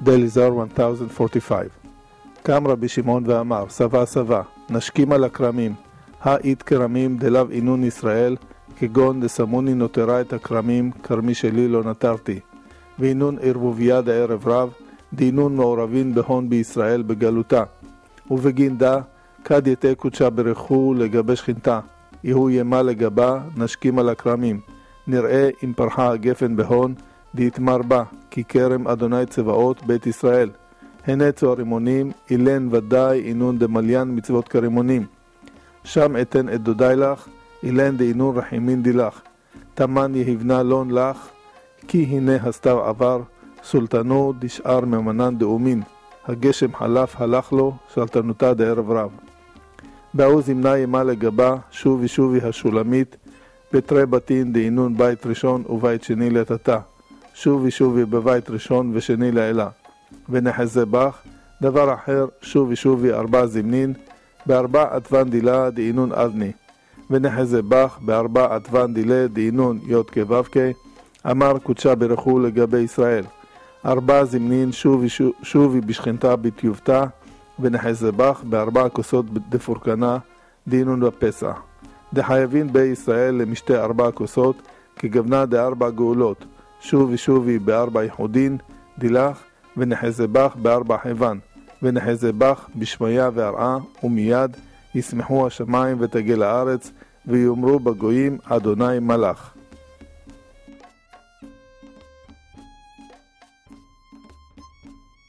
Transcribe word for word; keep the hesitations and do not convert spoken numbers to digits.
דליזר אלף מאה ארבעים וחמש. קם רבי שמעון ואמר, סבא סבא, נשכים על הכרמים, האית כרמים דלאו אינון ישראל, כגון דסמוני נותרה את הכרמים, כרמי שלי לא נטרתי. ואינון ערבוביה דערב רב, דינון מעורבין בהון בישראל בגלותה. ובגין דה, כד יתה קודשה ברכו לגבי שכינתה, יהו ימה לגבה, נשכים על הכרמים. נראה אם פרחה הגפן בהון, דיתמר בה, כי כרם אדוני צבאות בית ישראל. הנצו הרימונים, אילן ודאי אינון דמליין מצוות כרימונים. שם אתן את דודי לך, אילן דאינון רחימין דילך. תמן יהבנה לון לך, כי הנה הסתיו עבר, סולטנו דשאר ממנן דאומין. הגשם חלף הלך לו, שלטנותה דערב רב. בעוז ימנה ימה לגבה, שובי שובי השולמית, בתרי בתין דאינון בית ראשון ובית שני לתתה. שובי שובי בבית ראשון ושני לאלה. ונחזה בך, דבר אחר, שובי שובי ארבע זמנין, בארבע עטוון דילה דאינון אבני. ונחזה בך, בארבע עטוון דילה דאינון יוד כבבקי, אמר קודשה ברכו לגבי ישראל. ארבע זמנין שובי שובי בשכנתה בתיובתה, ונחזה בך, בארבע כוסות דפורקנה דאינון בפסח. דחייבין בי ישראל למשתי ארבע כוסות, כגבנה דארבע גאולות. שובי שובי בארבע יחודין דילך, ונחזה בך בארבע חיוון, ונחזה בך בשמיה והרעה, ומיד ישמחו השמיים ותגל הארץ, ויאמרו בגויים אדוני מלך.